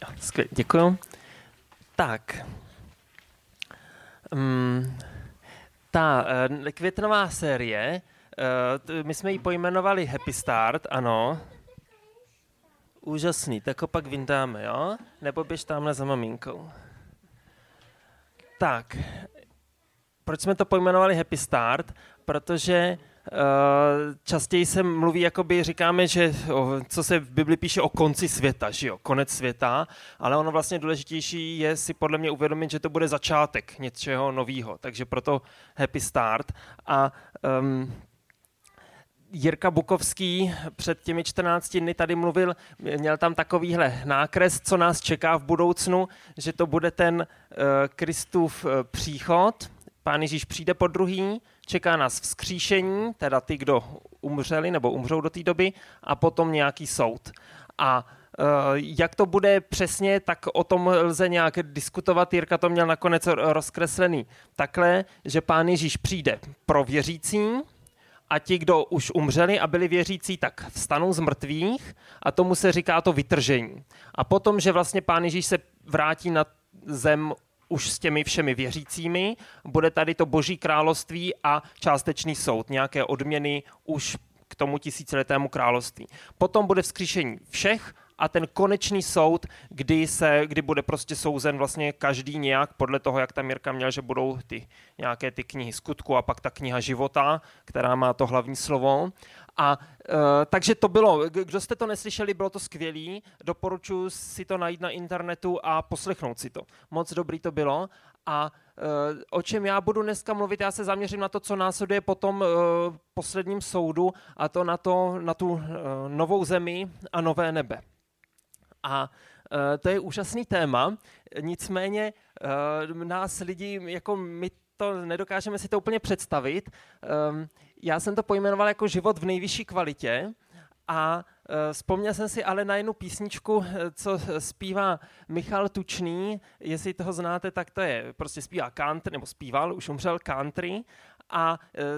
Skvělé, děkuju. Tak. Ta květnová série, my jsme ji pojmenovali Happy Start, ano. Úžasný, tak ho pak vyndáme, jo? Nebo běž tamhle za maminkou. Tak, proč jsme to pojmenovali Happy Start? Protože častěji se mluví, jakoby říkáme, že co se v Bibli píše o konci světa, že jo, konec světa, ale ono vlastně důležitější je si podle mě uvědomit, že to bude začátek něčeho nového, takže proto Happy Start. A Jirka Bukovský před těmi 14 dny tady mluvil, měl tam takovýhle nákres, co nás čeká v budoucnu, že to bude ten Kristův příchod, Pán Ježíš přijde po druhý, čeká nás vzkříšení, teda ty, kdo umřeli nebo umřou do té doby, a potom nějaký soud. A jak to bude přesně, tak o tom lze nějak diskutovat. Jirka to měl nakonec rozkreslený takhle, že Pán Ježíš přijde pro věřící a ti, kdo už umřeli a byli věřící, tak vstanou z mrtvých a tomu se říká to vytržení. A potom, že vlastně Pán Ježíš se vrátí na zem už s těmi všemi věřícími, bude tady to Boží království a částečný soud, nějaké odměny už k tomu tisíciletému království. Potom bude vzkříšení všech a ten konečný soud, kdy bude prostě souzen vlastně každý nějak podle toho, jak tam Jirka měl, že budou nějaké ty knihy skutku a pak ta kniha života, která má to hlavní slovo. A takže to bylo, kdo jste to neslyšeli, bylo to skvělý, doporučuji si to najít na internetu a poslechnout si to. Moc dobrý to bylo. A o čem já budu dneska mluvit, já se zaměřím na to, co následuje po tom posledním soudu, a to na tu novou zemi a nové nebe. A to je úžasný téma, nicméně nás lidi, jako my to nedokážeme si to úplně představit. Já jsem to pojmenoval jako život v nejvyšší kvalitě a vzpomněl jsem si ale na jednu písničku, co zpívá Michal Tučný, jestli toho znáte, tak to je, prostě zpívá country, nebo zpíval, už umřel country a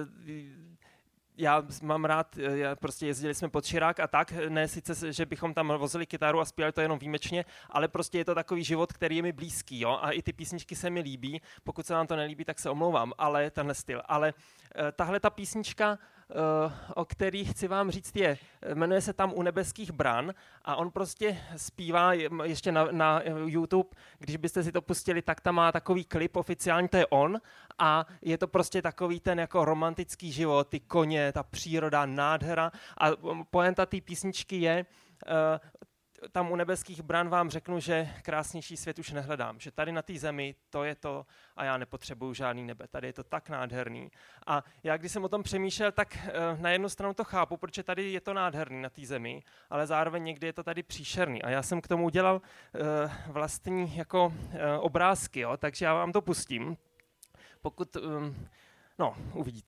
já mám rád, prostě jezdili jsme pod Širák a tak, ne sice, že bychom tam vozili kytaru a zpívali to jenom výjimečně, ale prostě je to takový život, který je mi blízký, jo, a i ty písničky se mi líbí, pokud se vám to nelíbí, tak se omlouvám, ale tenhle styl. Ale tahle ta písnička, o který chci vám říct, jmenuje se Tam u nebeských bran a on prostě zpívá ještě na YouTube, když byste si to pustili, tak tam má takový klip oficiální, to je on a je to prostě takový ten jako romantický život, ty koně, ta příroda, nádhera a pointa té písničky je, tam u nebeských bran vám řeknu, že krásnější svět už nehledám, že tady na té zemi to je to a já nepotřebuju žádný nebe, tady je to tak nádherný. A já, když jsem o tom přemýšlel, tak na jednu stranu to chápu, protože tady je to nádherný na té zemi, ale zároveň někdy je to tady příšerný. A já jsem k tomu udělal vlastní jako obrázky, jo? Takže já vám to pustím, pokud, uvidíte.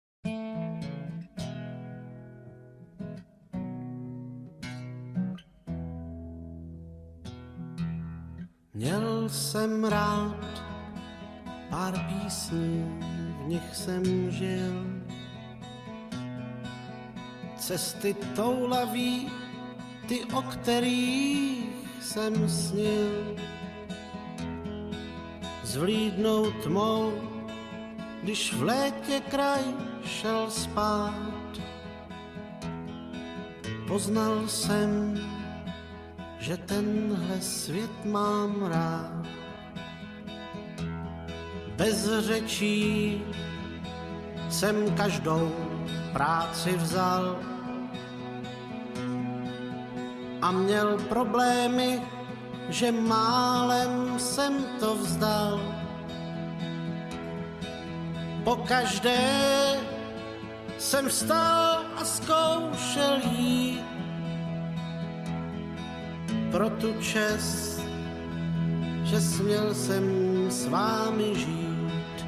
Měl jsem rád pár písní, v nich jsem žil. Cesty toulaví, ty, o kterých jsem snil. Zvlídnout tmou, když v létě kraj šel spát. Poznal jsem, že tenhle svět mám rád. Bez řečí jsem každou práci vzal a měl problémy, že málem jsem to vzdal. Pokaždé jsem vstal a zkoušel jít pro tu čest, že směl jsem s vámi žít.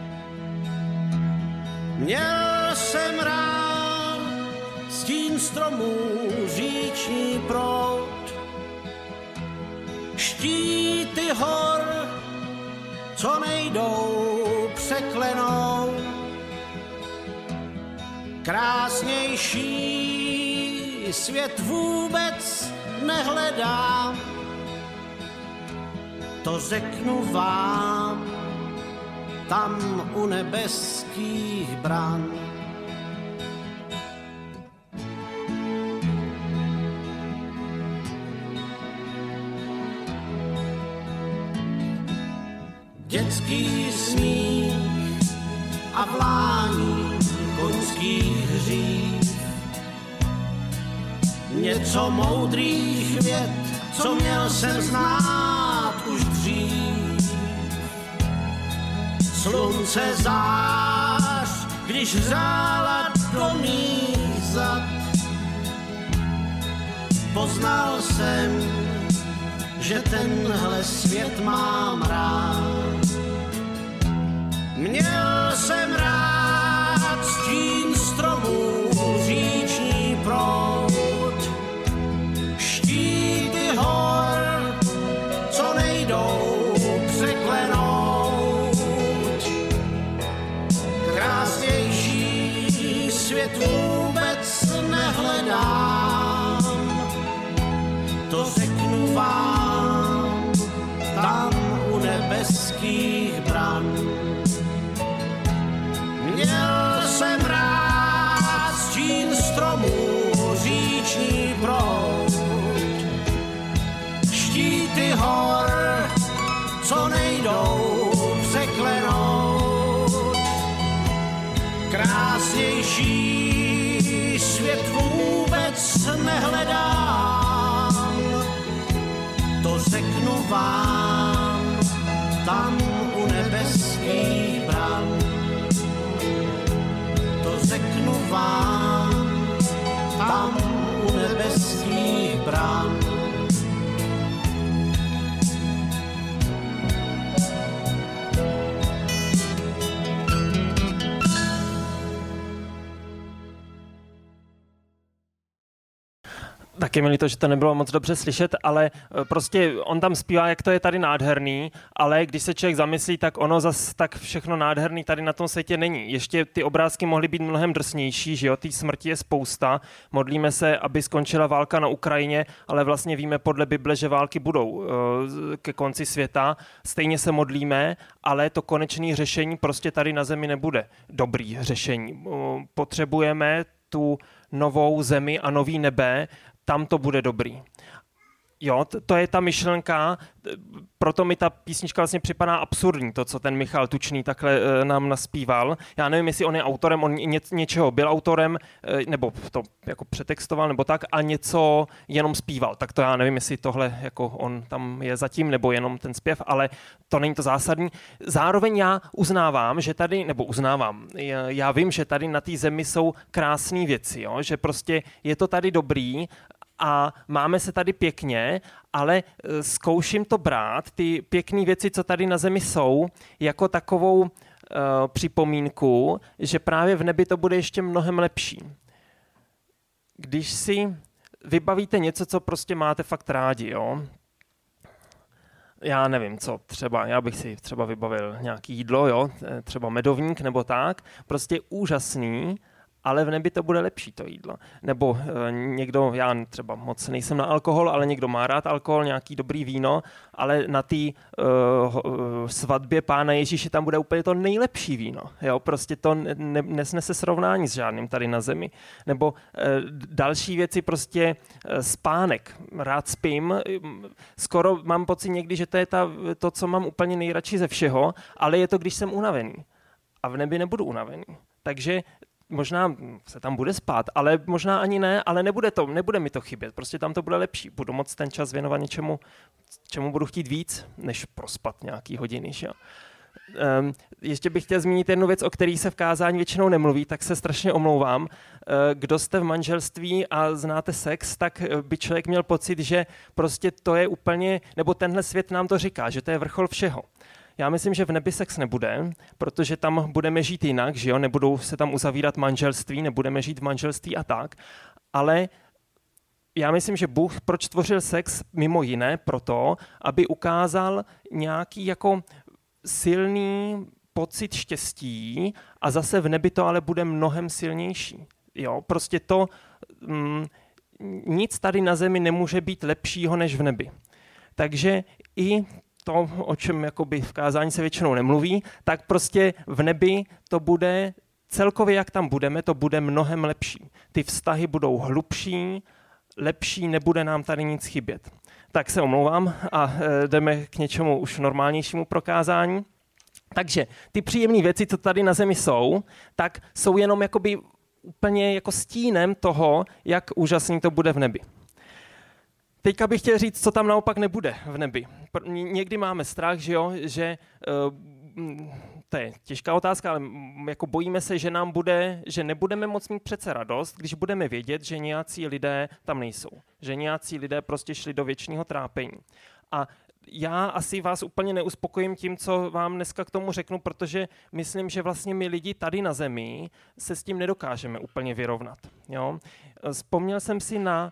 Měl jsem rád stín stromů, říční proud, štíty hor, co nejdou překlenout. Krásnější svět vůbec nehledám, to řeknu vám, tam u nebeských bran. Dětský smích a vlání koňských hřív, něco moudrých vět, co měl jsem znát už dřív. Slunce zář, když hřála do mých zad, poznal jsem, že tenhle svět mám rád. Měl jsem rád stín stromů, říční proud, štíty hor, co nejdou překlenout. Krásnější svět vůbec nehledám, to řeknu vám, tam u nebeských bran. Měl jsem rád stín stromů, říční proud, štíty hor, co nejdou překlenout. Krásnější svět vůbec nehledám, to řeknu vám, tam u nebeských bran. To řeknu vám, tam u nebeských bran. Tak je mi líto, že to nebylo moc dobře slyšet, ale prostě on tam zpívá, jak to je tady nádherný, ale když se člověk zamyslí, tak ono zas tak všechno nádherný tady na tom světě není. Ještě ty obrázky mohly být mnohem drsnější, že jo, té smrti je spousta. Modlíme se, aby skončila válka na Ukrajině, ale vlastně víme podle Bible, že války budou ke konci světa. Stejně se modlíme, ale to konečné řešení prostě tady na zemi nebude dobrý řešení. Potřebujeme tu novou zemi a nový nebe, tam to bude dobrý. Jo, to je ta myšlenka, proto mi ta písnička vlastně připadá absurdní, to, co ten Michal Tučný takhle nám naspíval. Já nevím, jestli on je autorem, on něčeho byl autorem, nebo to jako přetextoval, nebo tak, a něco jenom zpíval. Tak to já nevím, jestli tohle jako on tam je zatím, nebo jenom ten zpěv, ale to není to zásadní. Zároveň já uznávám, že tady, nebo já vím, že tady na té zemi jsou krásné věci, jo? Že prostě je to tady dobrý, a máme se tady pěkně, ale zkouším to brát, ty pěkné věci, co tady na zemi jsou, jako takovou připomínku, že právě v nebi to bude ještě mnohem lepší. Když si vybavíte něco, co prostě máte fakt rádi, jo? Já nevím, co třeba, já bych si třeba vybavil nějaký jídlo, jo? Třeba medovník nebo tak, prostě úžasný, ale v nebi to bude lepší, to jídlo. Nebo někdo, já třeba moc nejsem na alkohol, ale někdo má rád alkohol, nějaký dobrý víno, ale na té svatbě Pána Ježíše tam bude úplně to nejlepší víno. Jo? Prostě to nesnese srovnání s žádným tady na zemi. Nebo další věci, prostě spánek. Rád spím. Skoro mám pocit někdy, že to je to, co mám úplně nejradši ze všeho, ale je to, když jsem unavený. A v nebi nebudu unavený. Takže možná se tam bude spát, ale možná ani ne, ale nebude mi to chybět. Prostě tam to bude lepší. Budu moc ten čas věnovat něčemu, čemu budu chtít víc, než prospat nějaký hodiny. Že? Ještě bych chtěl zmínit jednu věc, o které se v kázání většinou nemluví, tak se strašně omlouvám. Kdo jste v manželství a znáte sex, tak by člověk měl pocit, že prostě to je úplně, nebo tenhle svět nám to říká, že to je vrchol všeho. Já myslím, že v nebi sex nebude, protože tam budeme žít jinak, že jo, nebudou se tam uzavírat manželství, nebudeme žít v manželství a tak, ale já myslím, že Bůh proč tvořil sex mimo jiné proto, aby ukázal nějaký jako silný pocit štěstí a zase v nebi to ale bude mnohem silnější. Jo, prostě to nic tady na zemi nemůže být lepšího než v nebi. Takže i to, o čem jakoby v kázání se většinou nemluví, tak prostě v nebi to bude celkově, jak tam budeme, to bude mnohem lepší. Ty vztahy budou hlubší, lepší, nebude nám tady nic chybět. Tak se omlouvám a jdeme k něčemu už normálnějšímu prokázání. Takže ty příjemné věci, co tady na zemi jsou, tak jsou jenom jakoby úplně jako stínem toho, jak úžasný to bude v nebi. Teďka bych chtěl říct, co tam naopak nebude v nebi. Někdy máme strach, že to je těžká otázka, ale jako bojíme se, že nebudeme moc mít přece radost, když budeme vědět, že nějací lidé tam nejsou. Že nějací lidé prostě šli do věčného trápení. A já asi vás úplně neuspokojím tím, co vám dneska k tomu řeknu, protože myslím, že vlastně my lidi tady na zemi se s tím nedokážeme úplně vyrovnat. Jo? Vzpomněl jsem si na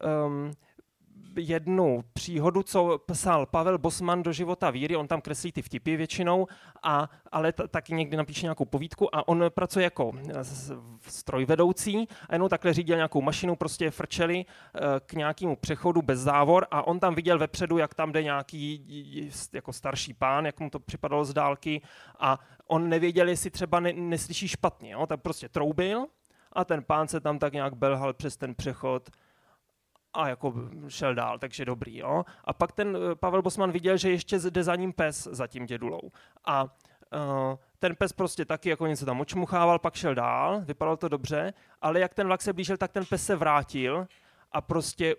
jednu příhodu, co psal Pavel Bosman do Života víry, on tam kreslí ty vtipy většinou, ale taky někdy napíše nějakou povídku a on pracuje jako strojvedoucí a jenom takhle řídil nějakou mašinu, prostě frčeli k nějakému přechodu bez závor a on tam viděl vepředu, jak tam jde nějaký jako starší pán, jak mu to připadalo z dálky a on nevěděl, jestli třeba neslyší špatně, jo? Tak prostě troubil a ten pán se tam tak nějak belhal přes ten přechod a jako šel dál, takže dobrý. Jo? A pak ten Pavel Bosman viděl, že ještě jde za ním pes, za tím dědulou. A ten pes prostě taky jako něco tam očmuchával, pak šel dál, vypadalo to dobře, ale jak ten vlak se blížil, tak ten pes se vrátil a prostě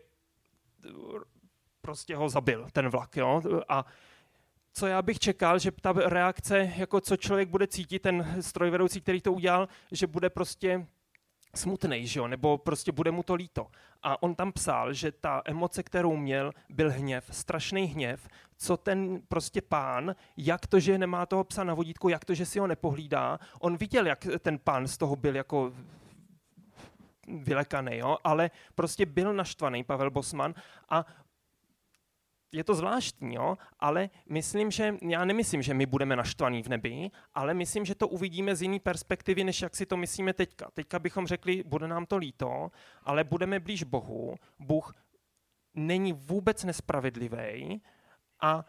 ho zabil, ten vlak. Jo? A co já bych čekal, že ta reakce, jako co člověk bude cítit, ten strojvedoucí, který to udělal, že bude prostě smutnej, že jo? Nebo prostě bude mu to líto. A on tam psal, že ta emoce, kterou měl, byl hněv, strašný hněv, co ten prostě pán, jak to, že nemá toho psa na vodítku, jak to, že si ho nepohlídá. On viděl, jak ten pán z toho byl jako vylekaný, jo? Ale prostě byl naštvaný Pavel Bosman a je to zvláštní, jo? Ale já nemyslím, že my budeme naštvaní v nebi, ale myslím, že to uvidíme z jiné perspektivy, než jak si to myslíme teďka. Teďka bychom řekli, bude nám to líto, ale budeme blíž Bohu. Bůh není vůbec nespravedlivý a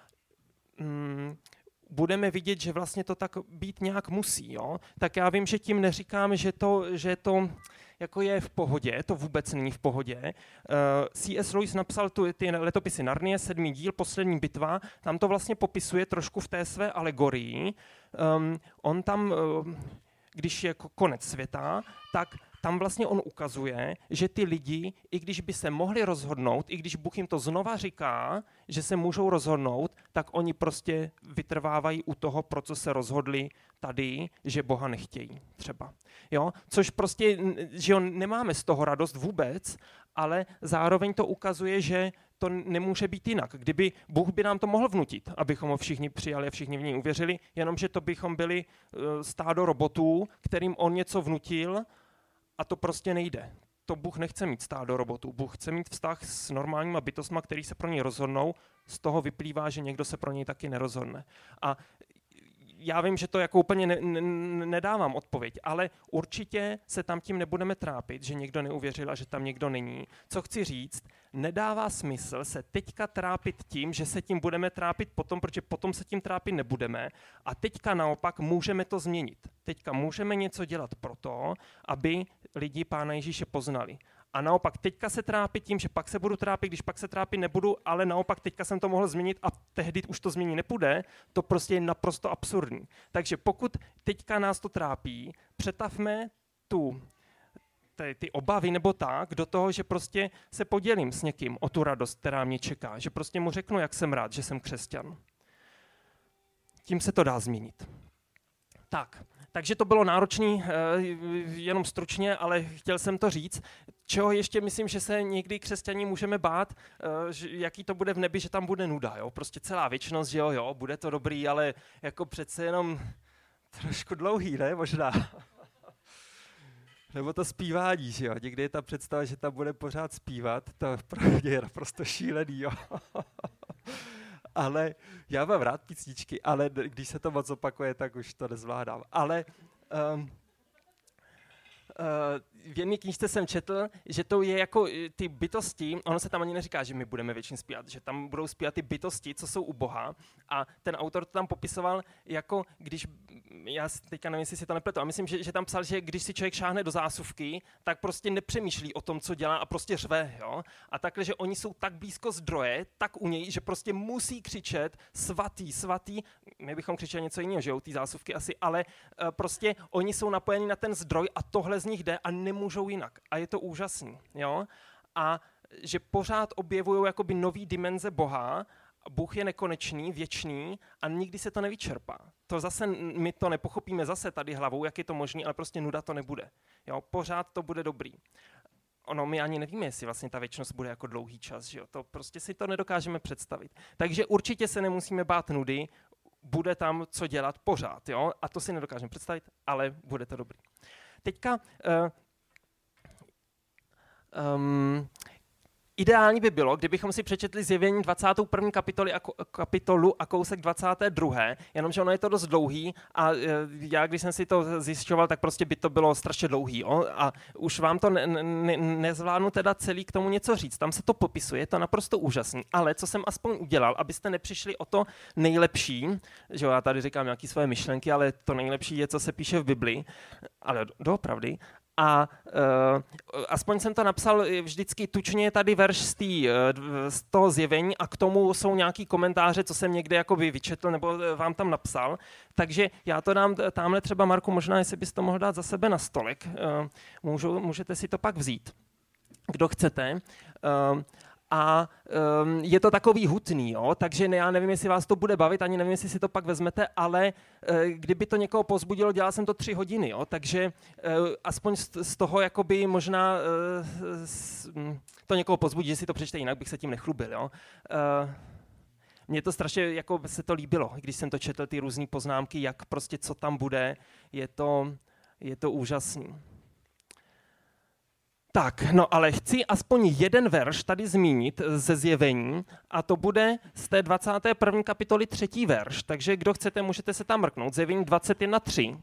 budeme vidět, že vlastně to tak být nějak musí. Jo? Tak já vím, že tím neříkám, že to jako je v pohodě, to vůbec není v pohodě. C.S. Lewis napsal ty letopisy Narnie, 7. díl, Poslední bitva, tam to vlastně popisuje trošku v té své alegorii. On tam, když je konec světa, tak tam vlastně on ukazuje, že ty lidi, i když by se mohli rozhodnout, i když Bůh jim to znova říká, že se můžou rozhodnout, tak oni prostě vytrvávají u toho, pro co se rozhodli tady, že Boha nechtějí třeba. Jo? Což prostě, že nemáme z toho radost vůbec, ale zároveň to ukazuje, že to nemůže být jinak. Kdyby Bůh by nám to mohl vnutit, abychom ho všichni přijali a všichni v něj uvěřili, jenomže to bychom byli stádo robotů, kterým on něco vnutil, a to prostě nejde. To Bůh nechce mít stádo robotů. Bůh chce mít vztah s normálníma bytostma, který se pro něj rozhodnou. Z toho vyplývá, že někdo se pro něj taky nerozhodne. A já vím, že to jako úplně nedávám odpověď, ale určitě se tam tím nebudeme trápit, že někdo neuvěřil a že tam někdo není. Co chci říct, nedává smysl se teďka trápit tím, že se tím budeme trápit potom, protože potom se tím trápit nebudeme. A teďka naopak můžeme to změnit. Teďka můžeme něco dělat proto, aby lidi Pána Ježíše poznali. A naopak teďka se trápit tím, že pak se budu trápit, když pak se trápit nebudu, ale naopak teďka jsem to mohl změnit a tehdy už to změnit nepůjde, to prostě je naprosto absurdní. Takže pokud teďka nás to trápí, přetavme ty obavy nebo tak do toho, že prostě se podělím s někým o tu radost, která mě čeká, že prostě mu řeknu, jak jsem rád, že jsem křesťan. Tím se to dá změnit. Takže to bylo náročný, jenom stručně, ale chtěl jsem to říct. Čeho ještě myslím, že se někdy křesťaní můžeme bát, jaký to bude v nebi, že tam bude nuda. Jo? Prostě celá věčnost, že jo, bude to dobrý, ale jako přece jenom trošku dlouhý, ne? Možná. Nebo to zpívání, že jo. Někdy je ta představa, že tam bude pořád zpívat, to pro mě je naprosto šílený, jo. Ale já mám rád písničky, ale když se to moc opakuje, tak už to nezvládám. Ale v jedné knížce jsem četl, že to je jako ty bytosti, ono se tam ani neříká, že my budeme většině zpívat, že tam budou zpívat ty bytosti, co jsou u Boha, a ten autor to tam popisoval jako, když, já teďka nevím, jestli si to nepletu, a myslím, že tam psal, že když si člověk šáhne do zásuvky, tak prostě nepřemýšlí o tom, co dělá a prostě řve, jo? A takhle, že oni jsou tak blízko zdroje, tak u něj, že prostě musí křičet svatý, svatý, my bychom křičeli něco jiného, že jo, ty zásuvky asi, ale prostě oni jsou napojeni na ten zdroj a tohle z nich jde a nemůžou jinak. A je to úžasný, jo? A že pořád objevují jakoby nový dimenze Boha. Bůh je nekonečný, věčný a nikdy se to nevyčerpá. To zase, my to nepochopíme zase tady hlavou, jak je to možné, ale prostě nuda to nebude. Jo? Pořád to bude dobrý. Ono, my ani nevíme, jestli vlastně ta věčnost bude jako dlouhý čas, že jo? To prostě si to nedokážeme představit. Takže určitě se nemusíme bát nudy, bude tam co dělat pořád, jo? A to si nedokážeme představit, ale bude to dobrý. Teďka ideální by bylo, kdybychom si přečetli Zjevení 21. kapitolu a kousek 22. Jenomže ono je to dost dlouhý a já, když jsem si to zjišťoval, tak prostě by to bylo strašně dlouhý. Jo? A už vám to nezvládnu teda celý k tomu něco říct. Tam se to popisuje, je to naprosto úžasný. Ale co jsem aspoň udělal, abyste nepřišli o to nejlepší, že já tady říkám nějaké svoje myšlenky, ale to nejlepší je, co se píše v Biblii, ale doopravdy. A aspoň jsem to napsal vždycky tučně, tady verš z toho Zjevení a k tomu jsou nějaký komentáře, co jsem někde jakoby vyčetl nebo vám tam napsal. Takže já to dám tamhle třeba, Marku, možná, jestli bys to mohl dát za sebe na stolek. Můžete si to pak vzít, kdo chcete. A je to takový hutný, jo? Takže já nevím, jestli vás to bude bavit, ani nevím, jestli si to pak vezmete, ale kdyby to někoho povzbudilo, dělal jsem to 3 hodiny, jo? Takže aspoň z toho jakoby možná to někoho povzbudí, že si to přečte, jinak bych se tím nechlubil. Jo? Mně to strašně jako se to líbilo, když jsem to četl, ty různé poznámky, jak prostě co tam bude, je to úžasný. Tak, no ale chci aspoň jeden verš tady zmínit ze Zjevení a to bude z té 21. kapitoly 3. verš, takže kdo chcete, můžete se tam mrknout. Zjevení 21.3.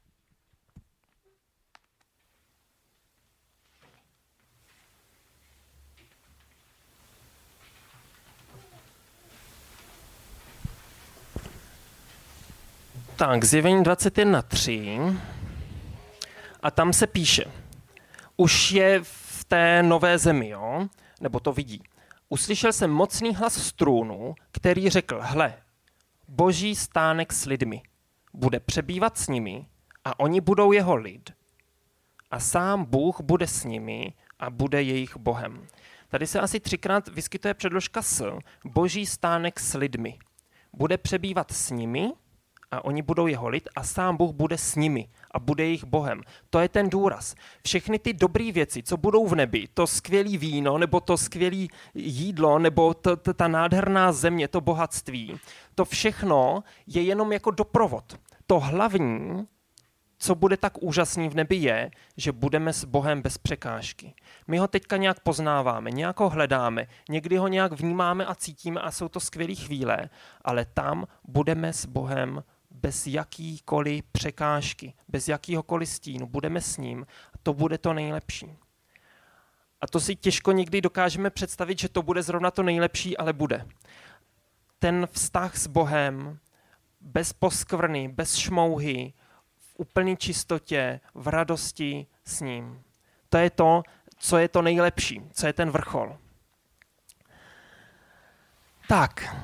Tak, Zjevení 21.3 a tam se píše: už je v té nové zemi, jo? Nebo to vidí. Uslyšel jsem mocný hlas z trůnu, který řekl: hle, Boží stánek s lidmi, bude přebývat s nimi a oni budou jeho lid. A sám Bůh bude s nimi a bude jejich Bohem. Tady se asi 3krát vyskytuje předložka s, Boží stánek s lidmi. Bude přebývat s nimi a oni budou jeho lid a sám Bůh bude s nimi a bude jejich Bohem. To je ten důraz. Všechny ty dobré věci, co budou v nebi, to skvělé víno, nebo to skvělé jídlo, nebo ta nádherná země, to bohatství, to všechno je jenom jako doprovod. To hlavní, co bude tak úžasný v nebi, je, že budeme s Bohem bez překážky. My ho teďka nějak poznáváme, nějak ho hledáme, někdy ho nějak vnímáme a cítíme a jsou to skvělé chvíle, ale tam budeme s Bohem bez jakýkoliv překážky, bez jakýhokoliv stínu, budeme s ním a to bude to nejlepší. A to si těžko někdy dokážeme představit, že to bude zrovna to nejlepší, ale bude. Ten vztah s Bohem, bez poskvrny, bez šmouhy, v úplné čistotě, v radosti s ním. To je to, co je to nejlepší, co je ten vrchol. Tak.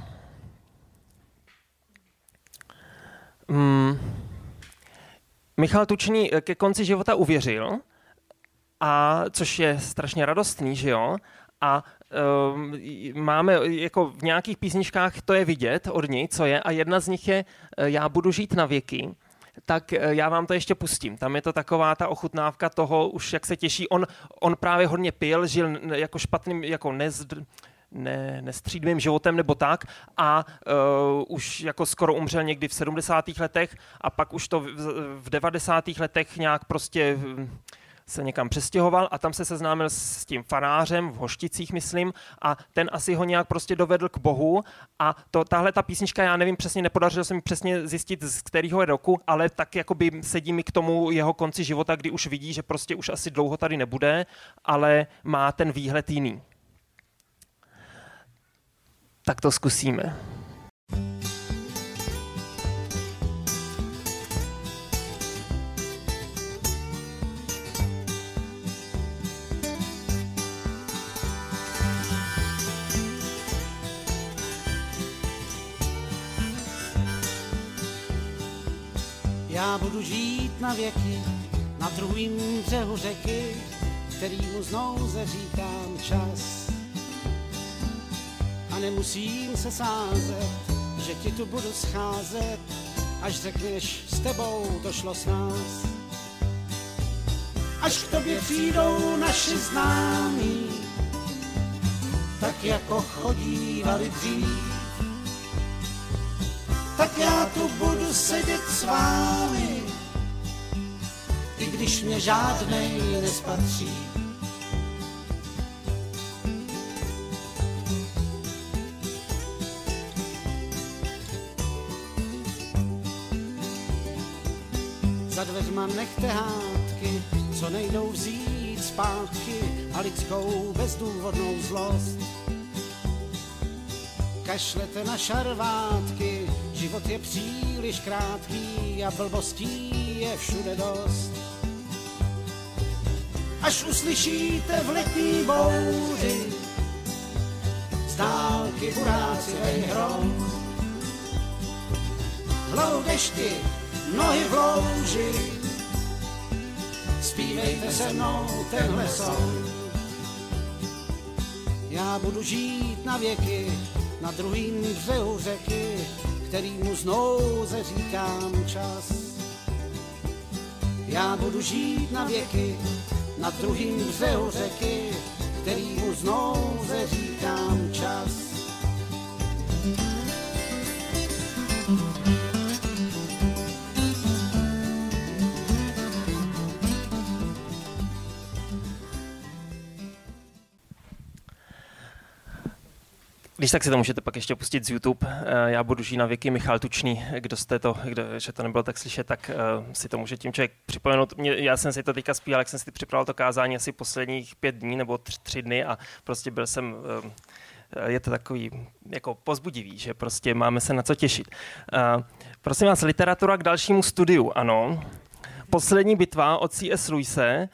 Michal Tučný ke konci života uvěřil, a což je strašně radostný, že jo? A máme jako v nějakých písničkách to je vidět od něj, co je, a jedna z nich je Já budu žít na věky. Tak já vám to ještě pustím. Tam je to taková ta ochutnávka toho, už jak se těší. On právě hodně pil, žil jako špatným, jako nestřídmým životem nebo tak a už jako skoro umřel někdy v 70. letech a pak už to v 90. letech nějak prostě se někam přestěhoval a tam se seznámil s tím farářem v Hošticích, myslím, a ten asi ho nějak prostě dovedl k Bohu a tahle ta písnička, já nevím přesně, nepodařilo se mi přesně zjistit, z kterého je roku, ale tak jakoby sedí mi k tomu jeho konci života, kdy už vidí, že prostě už asi dlouho tady nebude, ale má ten výhled jiný. Tak to zkusíme. Já budu žít na věky na druhým břehu řeky, kterýmu znouze říkám čas. A nemusím se sázet, že ti tu budu scházet, až řekneš, s tebou to šlo s nás. Až k tobě přijdou naši známí, tak jako chodívali dřív, tak já tu budu sedět s vámi, i když mě žádnej nespatří. Za dveřma nechte hádky, co nejdou vzít zpátky, a lidskou bezdůvodnou zlost. Kašlete na šarvátky, život je příliš krátký a blbostí je všude dost. Až uslyšíte v letní bouři z dálky burácivej hrom, hlavou dešti, nohy v louži, zpívejte se mnou tenhle song. Já budu žít na věky na druhým břehu řeky, kterýmu znouze říkám čas. Já budu žít na věky na druhým břehu řeky, kterýmu znouze říkám čas. Když tak si to můžete pak ještě pustit z YouTube. Já budu žít na věky, Michal Tučný. Že to nebylo tak slyšet, tak si to může tím člověk připomenout. Já jsem si to teďka zpíval, jak jsem si připravil to kázání asi posledních 5 dní nebo 3 dny a prostě byl jsem... Je to takový jako povzbudivý, že prostě máme se na co těšit. Prosím vás, literatura k dalšímu studiu, ano. Poslední bitva od C.S. Lewise.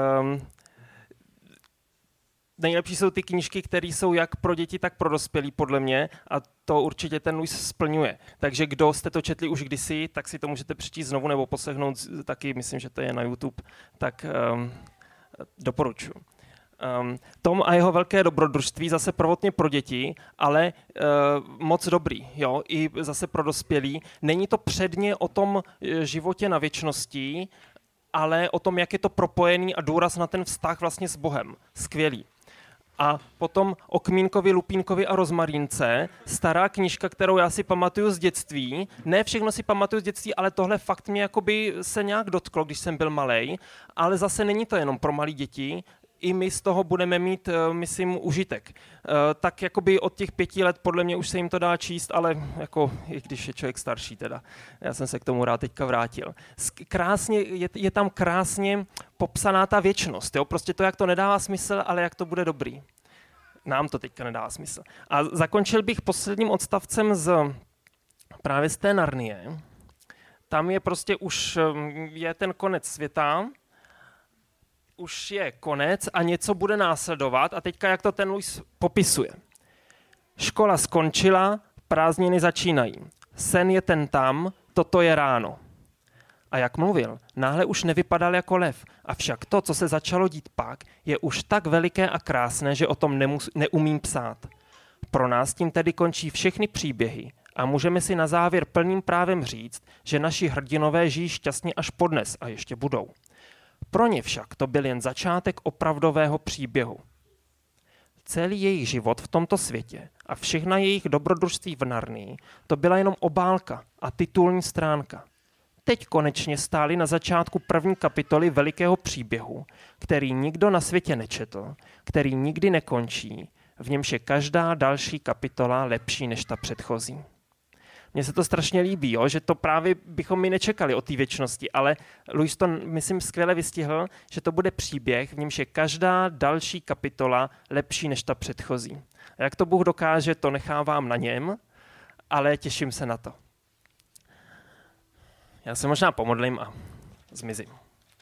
Nejlepší jsou ty knížky, které jsou jak pro děti, tak pro dospělí, podle mě, a to určitě ten Lewis splňuje. Takže kdo jste to četli už kdysi, tak si to můžete přečíst znovu nebo poslechnout taky, myslím, že to je na YouTube, tak doporučuji. Tom a jeho velké dobrodružství zase prvotně pro děti, ale moc dobrý, jo, i zase pro dospělí. Není to předně o tom životě na věčnosti, ale o tom, jak je to propojený a důraz na ten vztah vlastně s Bohem. Skvělý. A potom o Kmínkovi, Lupínkovi a Rozmarínce, stará knížka, kterou já si pamatuju z dětství. Ne všechno si pamatuju z dětství, ale tohle fakt mě jakoby se nějak dotklo, když jsem byl malej. Ale zase není to jenom pro malé děti. I my z toho budeme mít, myslím, užitek. Tak jakoby od těch 5 let podle mě už se jim to dá číst, ale jako, i když je člověk starší teda. Já jsem se k tomu rád teďka vrátil. Krásně, je tam krásně popsaná ta věčnost. Jo? Prostě to, jak to nedává smysl, ale jak to bude dobrý. Nám to teďka nedává smysl. A zakončil bych posledním odstavcem právě z té Narnie. Tam je prostě už je ten konec světa, už je konec a něco bude následovat. A teďka, jak to ten Lewis popisuje. Škola skončila, prázdniny začínají. Sen je ten tam, toto je ráno. A jak mluvil, náhle už nevypadal jako lev. Avšak to, co se začalo dít pak, je už tak veliké a krásné, že o tom neumím psát. Pro nás tím tedy končí všechny příběhy a můžeme si na závěr plným právem říct, že naši hrdinové žijí šťastně až podnes a ještě budou. Pro ně však to byl jen začátek opravdového příběhu. Celý jejich život v tomto světě a všechna jejich dobrodružství v Narnii, to byla jenom obálka a titulní stránka. teď konečně stáli na začátku první kapitoly velikého příběhu, který nikdo na světě nečetl, který nikdy nekončí, v němž je každá další kapitola lepší než ta předchozí. Mně se to strašně líbí, jo? Že to právě bychom mi nečekali od té věčnosti, ale Lewis to, myslím, skvěle vystihl, že to bude příběh, v němž je každá další kapitola lepší než ta předchozí. A jak to Bůh dokáže, to nechávám na něm, ale těším se na to. Já se možná pomodlím a zmizím.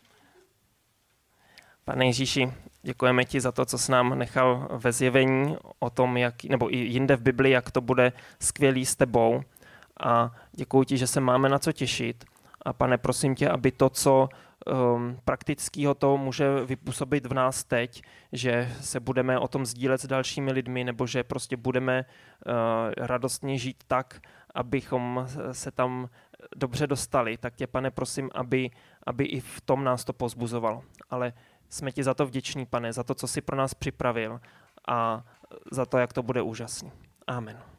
Pane Ježíši, děkujeme ti za to, co jsi nám nechal ve zjevení o tom, nebo i jinde v Bibli, jak to bude skvělý s tebou. A děkuji ti, že se máme na co těšit. A pane, prosím tě, aby to, co praktického to může vypůsobit v nás teď, že se budeme o tom sdílet s dalšími lidmi, nebo že prostě budeme radostně žít tak, abychom se tam dobře dostali, tak tě, pane, prosím, aby i v tom nás to povzbuzovalo. Ale jsme ti za to vděční, pane, za to, co jsi pro nás připravil a za to, jak to bude úžasný. Amen.